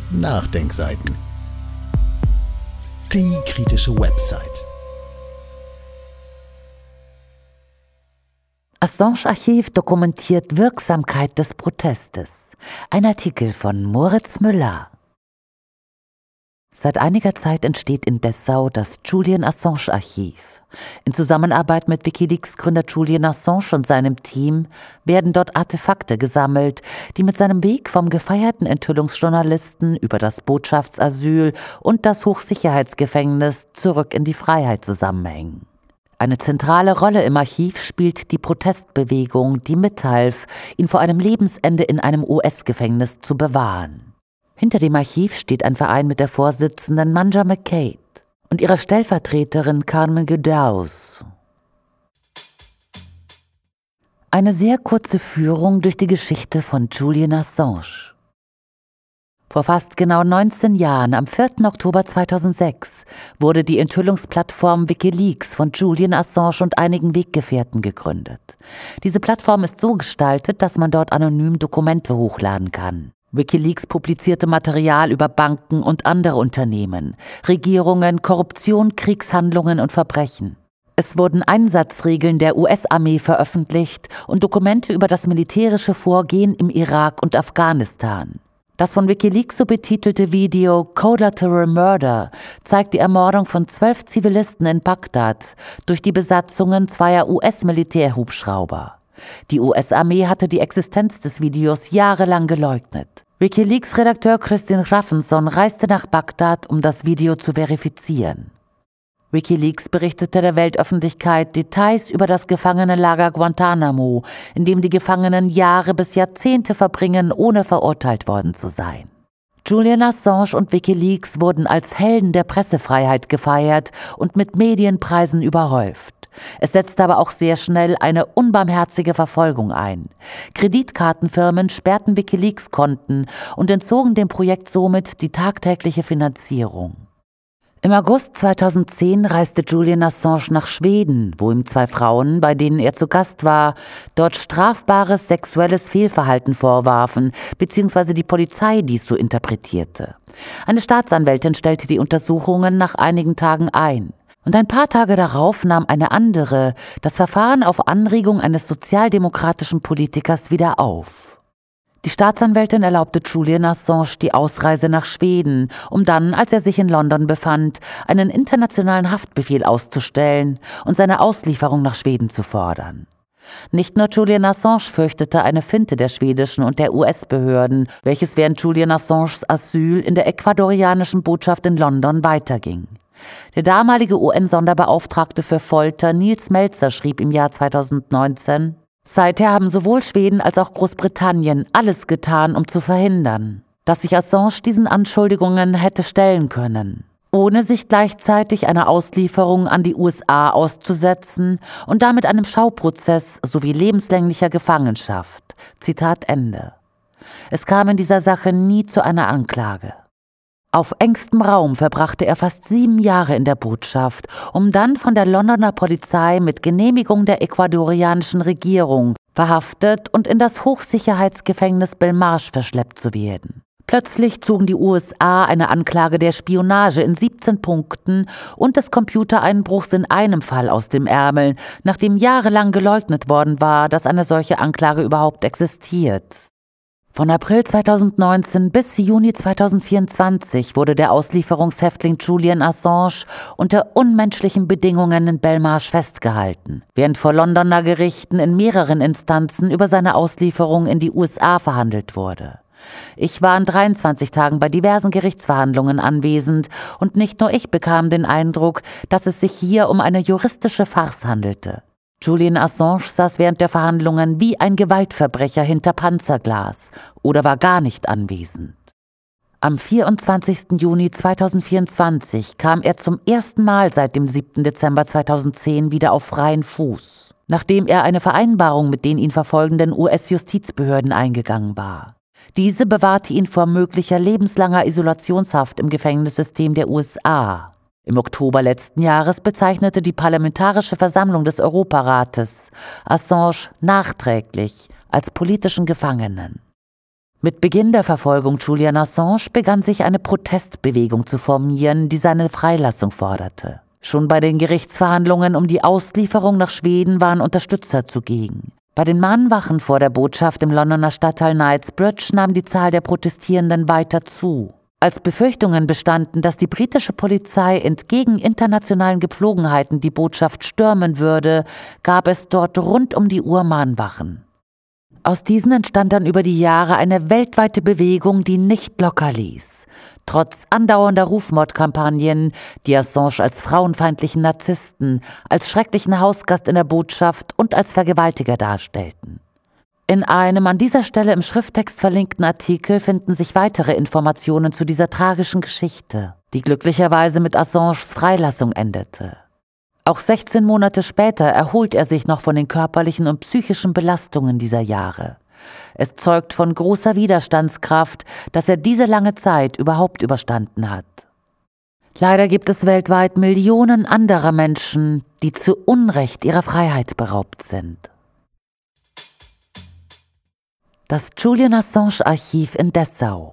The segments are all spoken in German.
Nachdenkseiten. Die kritische Website. Assange-Archiv dokumentiert Wirksamkeit des Protestes. Ein Artikel von Moritz Müller. Seit einiger Zeit entsteht in Dessau das Julian Assange-Archiv. In Zusammenarbeit mit WikiLeaks-Gründer Julian Assange und seinem Team werden dort Artefakte gesammelt, die mit seinem Weg vom gefeierten Enthüllungsjournalisten über das Botschaftsasyl und das Hochsicherheitsgefängnis zurück in die Freiheit zusammenhängen. Eine zentrale Rolle im Archiv spielt die Protestbewegung, die mithalf, ihn vor einem Lebensende in einem US-Gefängnis zu bewahren. Hinter dem Archiv steht ein Verein mit der Vorsitzenden Manja McCabe und ihrer Stellvertreterin Carmen Gudaus. Eine sehr kurze Führung durch die Geschichte von Julian Assange. Vor fast genau 19 Jahren, am 4. Oktober 2006, wurde die Enthüllungsplattform WikiLeaks von Julian Assange und einigen Weggefährten gegründet. Diese Plattform ist so gestaltet, dass man dort anonym Dokumente hochladen kann. WikiLeaks publizierte Material über Banken und andere Unternehmen, Regierungen, Korruption, Kriegshandlungen und Verbrechen. Es wurden Einsatzregeln der US-Armee veröffentlicht und Dokumente über das militärische Vorgehen im Irak und Afghanistan. Das von WikiLeaks so betitelte Video Collateral Murder zeigt die Ermordung von 12 Zivilisten in Bagdad durch die Besatzungen zweier US-Militärhubschrauber. Die US-Armee hatte die Existenz des Videos jahrelang geleugnet. WikiLeaks-Redakteur Christian Hrafnsson reiste nach Bagdad, um das Video zu verifizieren. WikiLeaks berichtete der Weltöffentlichkeit Details über das Gefangenenlager Guantanamo, in dem die Gefangenen Jahre bis Jahrzehnte verbringen, ohne verurteilt worden zu sein. Julian Assange und WikiLeaks wurden als Helden der Pressefreiheit gefeiert und mit Medienpreisen überhäuft. Es setzte aber auch sehr schnell eine unbarmherzige Verfolgung ein. Kreditkartenfirmen sperrten WikiLeaks-Konten und entzogen dem Projekt somit die tagtägliche Finanzierung. Im August 2010 reiste Julian Assange nach Schweden, wo ihm 2 Frauen, bei denen er zu Gast war, dort strafbares sexuelles Fehlverhalten vorwarfen, beziehungsweise die Polizei dies so interpretierte. Eine Staatsanwältin stellte die Untersuchungen nach einigen Tagen ein. Und ein paar Tage darauf nahm eine andere das Verfahren auf Anregung eines sozialdemokratischen Politikers wieder auf. Die Staatsanwältin erlaubte Julian Assange die Ausreise nach Schweden, um dann, als er sich in London befand, einen internationalen Haftbefehl auszustellen und seine Auslieferung nach Schweden zu fordern. Nicht nur Julian Assange fürchtete eine Finte der schwedischen und der US-Behörden, welches während Julian Assanges Asyl in der ecuadorianischen Botschaft in London weiterging. Der damalige UN-Sonderbeauftragte für Folter Nils Melzer schrieb im Jahr 2019: Seither haben sowohl Schweden als auch Großbritannien alles getan, um zu verhindern, dass sich Assange diesen Anschuldigungen hätte stellen können, ohne sich gleichzeitig einer Auslieferung an die USA auszusetzen und damit einem Schauprozess sowie lebenslänglicher Gefangenschaft. Zitat Ende. Es kam in dieser Sache nie zu einer Anklage. Auf engstem Raum verbrachte er fast 7 Jahre in der Botschaft, um dann von der Londoner Polizei mit Genehmigung der ecuadorianischen Regierung verhaftet und in das Hochsicherheitsgefängnis Belmarsh verschleppt zu werden. Plötzlich zogen die USA eine Anklage der Spionage in 17 Punkten und des Computereinbruchs in einem Fall aus dem Ärmel, nachdem jahrelang geleugnet worden war, dass eine solche Anklage überhaupt existiert. Von April 2019 bis Juni 2024 wurde der Auslieferungshäftling Julian Assange unter unmenschlichen Bedingungen in Belmarsh festgehalten, während vor Londoner Gerichten in mehreren Instanzen über seine Auslieferung in die USA verhandelt wurde. Ich war an 23 Tagen bei diversen Gerichtsverhandlungen anwesend und nicht nur ich bekam den Eindruck, dass es sich hier um eine juristische Farce handelte. Julian Assange saß während der Verhandlungen wie ein Gewaltverbrecher hinter Panzerglas oder war gar nicht anwesend. Am 24. Juni 2024 kam er zum ersten Mal seit dem 7. Dezember 2010 wieder auf freien Fuß, nachdem er eine Vereinbarung mit den ihn verfolgenden US-Justizbehörden eingegangen war. Diese bewahrte ihn vor möglicher lebenslanger Isolationshaft im Gefängnissystem der USA. Im Oktober letzten Jahres bezeichnete die Parlamentarische Versammlung des Europarates Assange nachträglich als politischen Gefangenen. Mit Beginn der Verfolgung Julian Assange begann sich eine Protestbewegung zu formieren, die seine Freilassung forderte. Schon bei den Gerichtsverhandlungen um die Auslieferung nach Schweden waren Unterstützer zugegen. Bei den Mahnwachen vor der Botschaft im Londoner Stadtteil Knightsbridge nahm die Zahl der Protestierenden weiter zu. Als Befürchtungen bestanden, dass die britische Polizei entgegen internationalen Gepflogenheiten die Botschaft stürmen würde, gab es dort rund um die Uhr Mahnwachen. Aus diesen entstand dann über die Jahre eine weltweite Bewegung, die nicht locker ließ. Trotz andauernder Rufmordkampagnen, die Assange als frauenfeindlichen Narzissten, als schrecklichen Hausgast in der Botschaft und als Vergewaltiger darstellten. In einem an dieser Stelle im Schrifttext verlinkten Artikel finden sich weitere Informationen zu dieser tragischen Geschichte, die glücklicherweise mit Assanges Freilassung endete. Auch 16 Monate später erholt er sich noch von den körperlichen und psychischen Belastungen dieser Jahre. Es zeugt von großer Widerstandskraft, dass er diese lange Zeit überhaupt überstanden hat. Leider gibt es weltweit Millionen anderer Menschen, die zu Unrecht ihrer Freiheit beraubt sind. Das Julian Assange Archiv in Dessau.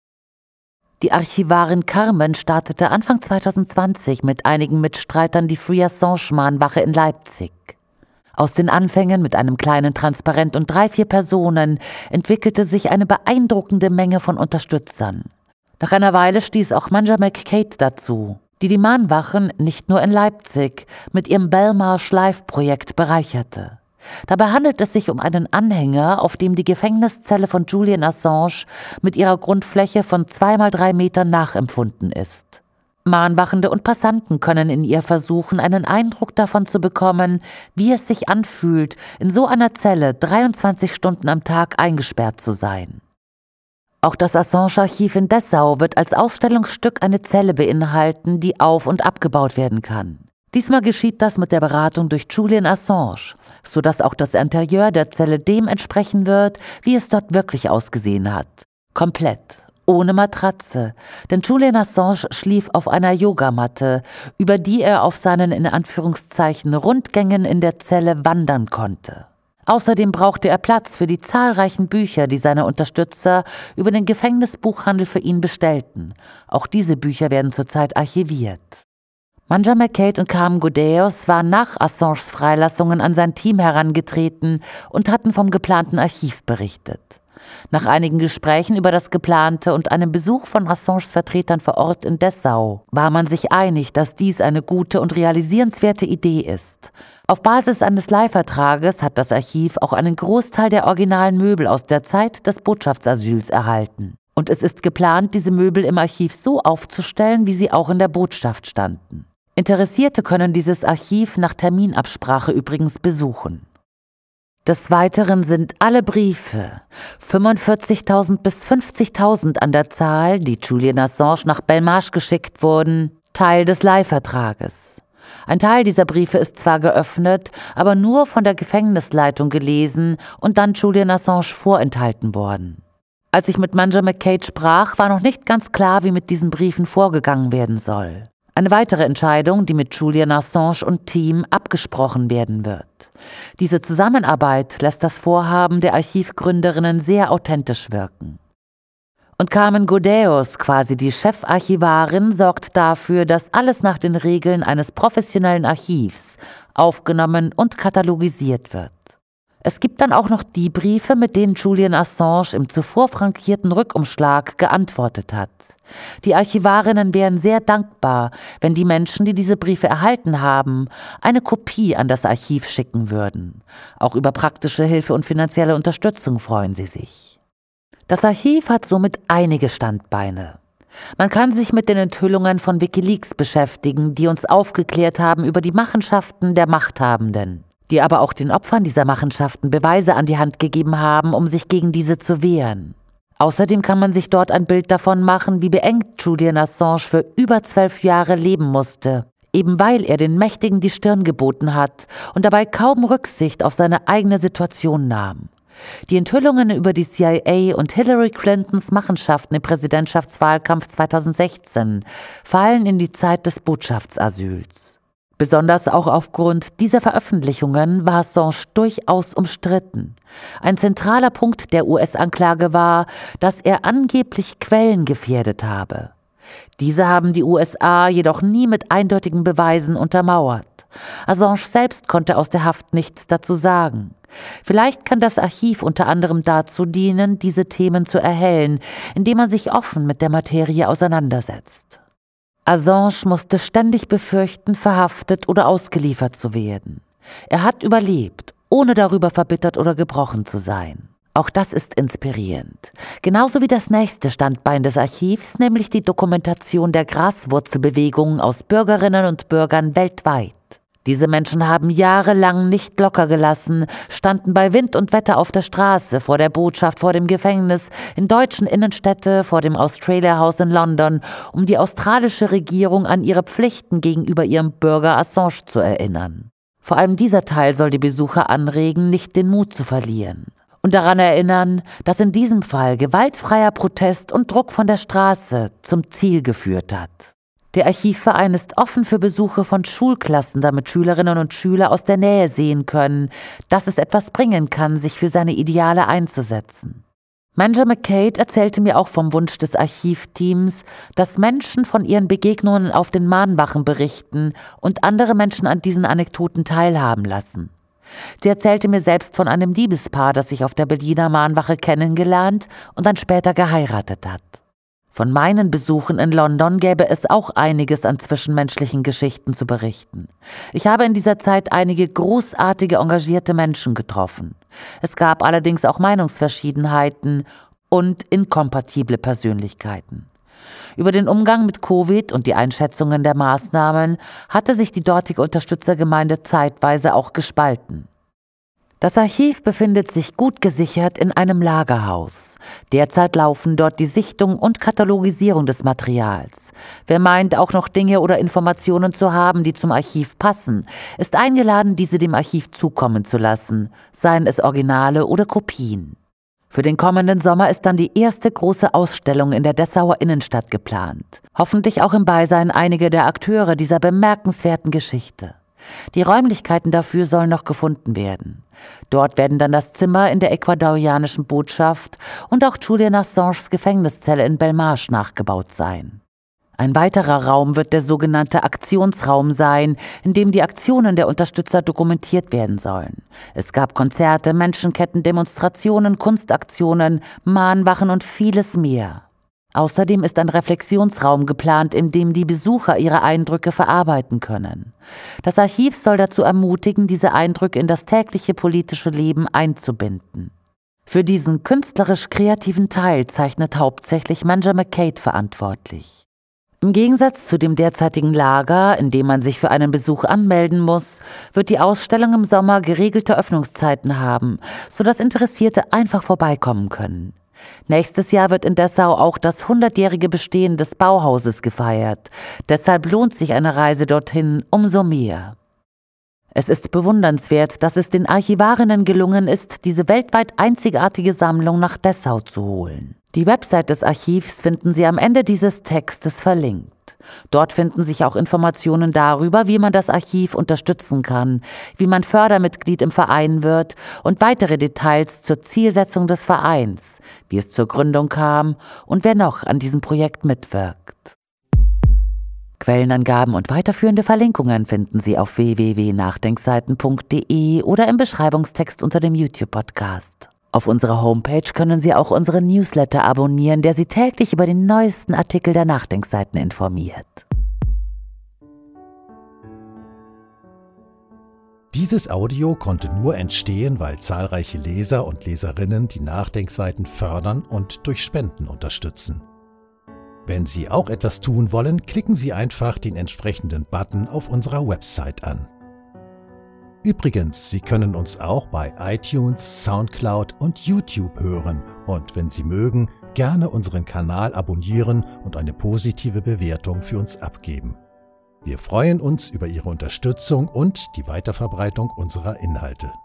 Die Archivarin Carmen startete Anfang 2020 mit einigen Mitstreitern die Free Assange-Mahnwache in Leipzig. Aus den Anfängen mit einem kleinen Transparent und 3-4 Personen entwickelte sich eine beeindruckende Menge von Unterstützern. Nach einer Weile stieß auch Manja McKate dazu, die die Mahnwachen nicht nur in Leipzig mit ihrem Belmarsh Live-Projekt bereicherte. Dabei handelt es sich um einen Anhänger, auf dem die Gefängniszelle von Julian Assange mit ihrer Grundfläche von 2 mal 3 Metern nachempfunden ist. Mahnwachende und Passanten können in ihr versuchen, einen Eindruck davon zu bekommen, wie es sich anfühlt, in so einer Zelle 23 Stunden am Tag eingesperrt zu sein. Auch das Assange-Archiv in Dessau wird als Ausstellungsstück eine Zelle beinhalten, die auf- und abgebaut werden kann. Diesmal geschieht das mit der Beratung durch Julian Assange, sodass auch das Interieur der Zelle dem entsprechen wird, wie es dort wirklich ausgesehen hat. Komplett, ohne Matratze, denn Julian Assange schlief auf einer Yogamatte, über die er auf seinen in Anführungszeichen Rundgängen in der Zelle wandern konnte. Außerdem brauchte er Platz für die zahlreichen Bücher, die seine Unterstützer über den Gefängnisbuchhandel für ihn bestellten. Auch diese Bücher werden zurzeit archiviert. Manja McKate und Carmen Godeos waren nach Assanges Freilassungen an sein Team herangetreten und hatten vom geplanten Archiv berichtet. Nach einigen Gesprächen über das Geplante und einem Besuch von Assanges Vertretern vor Ort in Dessau war man sich einig, dass dies eine gute und realisierenswerte Idee ist. Auf Basis eines Leihvertrages hat das Archiv auch einen Großteil der originalen Möbel aus der Zeit des Botschaftsasyls erhalten. Und es ist geplant, diese Möbel im Archiv so aufzustellen, wie sie auch in der Botschaft standen. Interessierte können dieses Archiv nach Terminabsprache übrigens besuchen. Des Weiteren sind alle Briefe, 45.000 bis 50.000 an der Zahl, die Julian Assange nach Belmarsh geschickt wurden, Teil des Leihvertrages. Ein Teil dieser Briefe ist zwar geöffnet, aber nur von der Gefängnisleitung gelesen und dann Julian Assange vorenthalten worden. Als ich mit Manja McKate sprach, war noch nicht ganz klar, wie mit diesen Briefen vorgegangen werden soll. Eine weitere Entscheidung, die mit Julian Assange und Team abgesprochen werden wird. Diese Zusammenarbeit lässt das Vorhaben der Archivgründerinnen sehr authentisch wirken. Und Carmen Godeos, quasi die Chefarchivarin, sorgt dafür, dass alles nach den Regeln eines professionellen Archivs aufgenommen und katalogisiert wird. Es gibt dann auch noch die Briefe, mit denen Julian Assange im zuvor frankierten Rückumschlag geantwortet hat. Die Archivarinnen wären sehr dankbar, wenn die Menschen, die diese Briefe erhalten haben, eine Kopie an das Archiv schicken würden. Auch über praktische Hilfe und finanzielle Unterstützung freuen sie sich. Das Archiv hat somit einige Standbeine. Man kann sich mit den Enthüllungen von WikiLeaks beschäftigen, die uns aufgeklärt haben über die Machenschaften der Machthabenden, die aber auch den Opfern dieser Machenschaften Beweise an die Hand gegeben haben, um sich gegen diese zu wehren. Außerdem kann man sich dort ein Bild davon machen, wie beengt Julian Assange für über 12 Jahre leben musste, eben weil er den Mächtigen die Stirn geboten hat und dabei kaum Rücksicht auf seine eigene Situation nahm. Die Enthüllungen über die CIA und Hillary Clintons Machenschaften im Präsidentschaftswahlkampf 2016 fallen in die Zeit des Botschaftsasyls. Besonders auch aufgrund dieser Veröffentlichungen war Assange durchaus umstritten. Ein zentraler Punkt der US-Anklage war, dass er angeblich Quellen gefährdet habe. Diese haben die USA jedoch nie mit eindeutigen Beweisen untermauert. Assange selbst konnte aus der Haft nichts dazu sagen. Vielleicht kann das Archiv unter anderem dazu dienen, diese Themen zu erhellen, indem man sich offen mit der Materie auseinandersetzt. Assange musste ständig befürchten, verhaftet oder ausgeliefert zu werden. Er hat überlebt, ohne darüber verbittert oder gebrochen zu sein. Auch das ist inspirierend. Genauso wie das nächste Standbein des Archivs, nämlich die Dokumentation der Graswurzelbewegungen aus Bürgerinnen und Bürgern weltweit. Diese Menschen haben jahrelang nicht locker gelassen, standen bei Wind und Wetter auf der Straße, vor der Botschaft, vor dem Gefängnis, in deutschen Innenstädten, vor dem Australia House in London, um die australische Regierung an ihre Pflichten gegenüber ihrem Bürger Assange zu erinnern. Vor allem dieser Teil soll die Besucher anregen, nicht den Mut zu verlieren. Und daran erinnern, dass in diesem Fall gewaltfreier Protest und Druck von der Straße zum Ziel geführt hat. Der Archivverein ist offen für Besuche von Schulklassen, damit Schülerinnen und Schüler aus der Nähe sehen können, dass es etwas bringen kann, sich für seine Ideale einzusetzen. Manja McCabe erzählte mir auch vom Wunsch des Archivteams, dass Menschen von ihren Begegnungen auf den Mahnwachen berichten und andere Menschen an diesen Anekdoten teilhaben lassen. Sie erzählte mir selbst von einem Liebespaar, das sich auf der Berliner Mahnwache kennengelernt und dann später geheiratet hat. Von meinen Besuchen in London gäbe es auch einiges an zwischenmenschlichen Geschichten zu berichten. Ich habe in dieser Zeit einige großartige, engagierte Menschen getroffen. Es gab allerdings auch Meinungsverschiedenheiten und inkompatible Persönlichkeiten. Über den Umgang mit Covid und die Einschätzungen der Maßnahmen hatte sich die dortige Unterstützergemeinde zeitweise auch gespalten. Das Archiv befindet sich gut gesichert in einem Lagerhaus. Derzeit laufen dort die Sichtung und Katalogisierung des Materials. Wer meint, auch noch Dinge oder Informationen zu haben, die zum Archiv passen, ist eingeladen, diese dem Archiv zukommen zu lassen, seien es Originale oder Kopien. Für den kommenden Sommer ist dann die erste große Ausstellung in der Dessauer Innenstadt geplant. Hoffentlich auch im Beisein einiger der Akteure dieser bemerkenswerten Geschichte. Die Räumlichkeiten dafür sollen noch gefunden werden. Dort werden dann das Zimmer in der ecuadorianischen Botschaft und auch Julian Assanges Gefängniszelle in Belmarsh nachgebaut sein. Ein weiterer Raum wird der sogenannte Aktionsraum sein, in dem die Aktionen der Unterstützer dokumentiert werden sollen. Es gab Konzerte, Menschenketten, Demonstrationen, Kunstaktionen, Mahnwachen und vieles mehr. Außerdem ist ein Reflexionsraum geplant, in dem die Besucher ihre Eindrücke verarbeiten können. Das Archiv soll dazu ermutigen, diese Eindrücke in das tägliche politische Leben einzubinden. Für diesen künstlerisch-kreativen Teil zeichnet hauptsächlich Manja McCabe verantwortlich. Im Gegensatz zu dem derzeitigen Lager, in dem man sich für einen Besuch anmelden muss, wird die Ausstellung im Sommer geregelte Öffnungszeiten haben, sodass Interessierte einfach vorbeikommen können. Nächstes Jahr wird in Dessau auch das 100-jährige Bestehen des Bauhauses gefeiert. Deshalb lohnt sich eine Reise dorthin umso mehr. Es ist bewundernswert, dass es den Archivarinnen gelungen ist, diese weltweit einzigartige Sammlung nach Dessau zu holen. Die Website des Archivs finden Sie am Ende dieses Textes verlinkt. Dort finden sich auch Informationen darüber, wie man das Archiv unterstützen kann, wie man Fördermitglied im Verein wird und weitere Details zur Zielsetzung des Vereins, wie es zur Gründung kam und wer noch an diesem Projekt mitwirkt. Quellenangaben und weiterführende Verlinkungen finden Sie auf www.nachdenkseiten.de oder im Beschreibungstext unter dem YouTube-Podcast. Auf unserer Homepage können Sie auch unseren Newsletter abonnieren, der Sie täglich über den neuesten Artikel der Nachdenkseiten informiert. Dieses Audio konnte nur entstehen, weil zahlreiche Leser und Leserinnen die Nachdenkseiten fördern und durch Spenden unterstützen. Wenn Sie auch etwas tun wollen, klicken Sie einfach den entsprechenden Button auf unserer Website an. Übrigens, Sie können uns auch bei iTunes, Soundcloud und YouTube hören und wenn Sie mögen, gerne unseren Kanal abonnieren und eine positive Bewertung für uns abgeben. Wir freuen uns über Ihre Unterstützung und die Weiterverbreitung unserer Inhalte.